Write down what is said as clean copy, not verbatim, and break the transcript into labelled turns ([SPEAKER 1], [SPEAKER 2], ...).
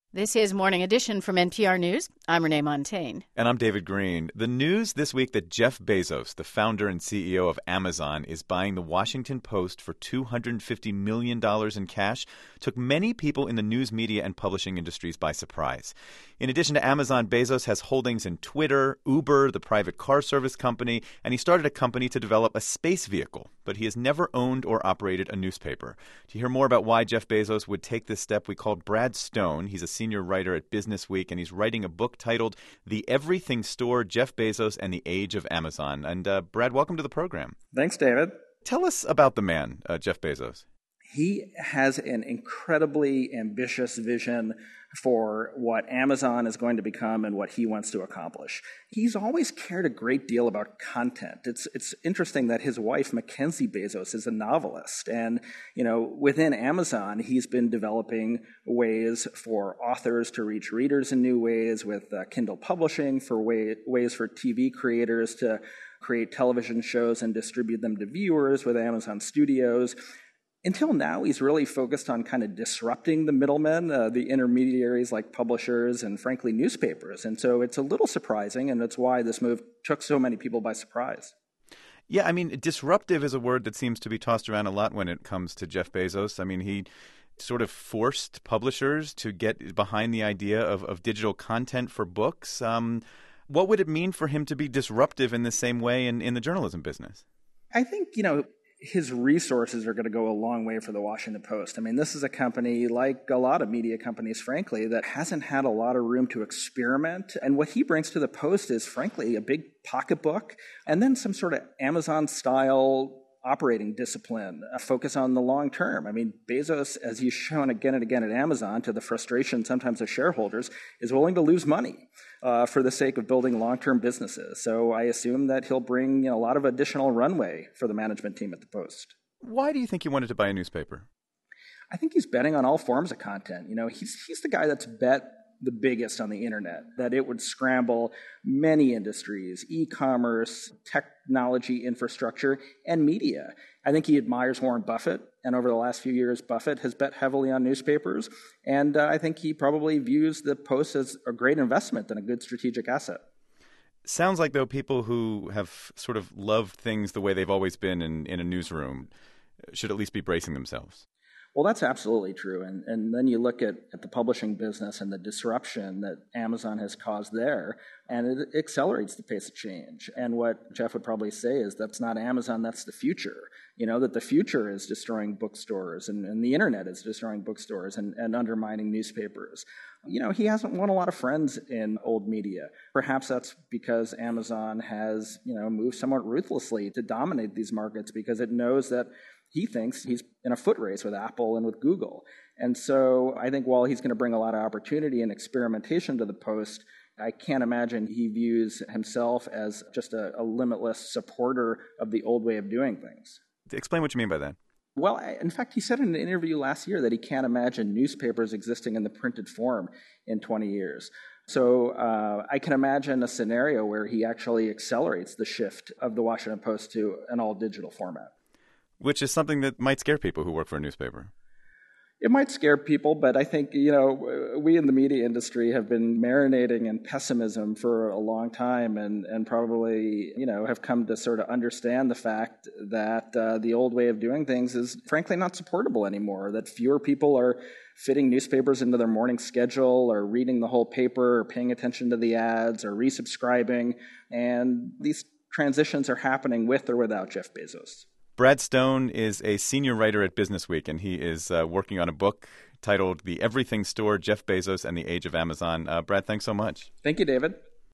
[SPEAKER 1] This is Morning Edition from NPR News. I'm Renee Montaigne.
[SPEAKER 2] And I'm David Green. The news this week that Jeff Bezos, the founder and CEO of Amazon, is buying the Washington Post for $250 million in cash took many people in the news media and publishing industries by surprise. In addition to Amazon, Bezos has holdings in Twitter, Uber, the private car service company, and he started a company to develop a space vehicle. But he has never owned or operated a newspaper. To hear more about why Jeff Bezos would take this step, we called Brad Stone. He's a senior writer at Business Week, and he's writing a book titled The Everything Store, Jeff Bezos and the Age of Amazon. And Brad, welcome to the program.
[SPEAKER 3] Thanks, David.
[SPEAKER 2] Tell us about the man, Jeff Bezos.
[SPEAKER 3] He has an incredibly ambitious vision for what Amazon is going to become and what he wants to accomplish. He's always cared a great deal about content. It's interesting that his wife, Mackenzie Bezos, is a novelist. And, within Amazon, he's been developing ways for authors to reach readers in new ways with Kindle publishing, for ways for TV creators to create television shows and distribute them to viewers with Amazon Studios. Until now, he's really focused on kind of disrupting the middlemen, the intermediaries like publishers and, frankly, newspapers. And so it's a little surprising, and that's why this move took so many people by surprise.
[SPEAKER 2] Yeah, I mean, disruptive is a word that seems to be tossed around a lot when it comes to Jeff Bezos. I mean, he sort of forced publishers to get behind the idea of digital content for books. What would it mean for him to be disruptive in the same way in the journalism business?
[SPEAKER 3] I think, his resources are going to go a long way for the Washington Post. I mean, this is a company, like a lot of media companies, frankly, that hasn't had a lot of room to experiment. And what he brings to the Post is, frankly, a big pocketbook and then some sort of Amazon-style operating discipline, a focus on the long term. I mean, Bezos, as he's shown again and again at Amazon, to the frustration sometimes of shareholders, is willing to lose money for the sake of building long-term businesses. So I assume that he'll bring a lot of additional runway for the management team at the Post.
[SPEAKER 2] Why do you think he wanted to buy a newspaper?
[SPEAKER 3] I think he's betting on all forms of content. He's the guy that's bet the biggest on the internet, that it would scramble many industries, e-commerce, technology infrastructure, and media. I think he admires Warren Buffett, and over the last few years, Buffett has bet heavily on newspapers, and I think he probably views the Post as a great investment and a good strategic asset.
[SPEAKER 2] Sounds like, though, people who have sort of loved things the way they've always been in a newsroom should at least be bracing themselves.
[SPEAKER 3] Well, that's absolutely true. And then you look at the publishing business and the disruption that Amazon has caused there, and it accelerates the pace of change. And what Jeff would probably say is that's not Amazon, that's the future. That the future is destroying bookstores and the internet is destroying bookstores and undermining newspapers. He hasn't won a lot of friends in old media. Perhaps that's because Amazon has, moved somewhat ruthlessly to dominate these markets because it knows that he thinks he's in a foot race with Apple and with Google. And so I think while he's going to bring a lot of opportunity and experimentation to the Post, I can't imagine he views himself as just a limitless supporter of the old way of doing things.
[SPEAKER 2] Explain what you mean by that.
[SPEAKER 3] Well, in fact, he said in an interview last year that he can't imagine newspapers existing in the printed form in 20 years. So I can imagine a scenario where he actually accelerates the shift of the Washington Post to an all-digital format.
[SPEAKER 2] Which is something that might scare people who work for a newspaper.
[SPEAKER 3] It might scare people, but I think, we in the media industry have been marinating in pessimism for a long time and probably, have come to sort of understand the fact that the old way of doing things is frankly not supportable anymore, that fewer people are fitting newspapers into their morning schedule or reading the whole paper or paying attention to the ads or resubscribing. And these transitions are happening with or without Jeff Bezos.
[SPEAKER 2] Brad Stone is a senior writer at Business Week, and he is working on a book titled The Everything Store, Jeff Bezos and the Age of Amazon. Brad, thanks so much.
[SPEAKER 3] Thank you, David.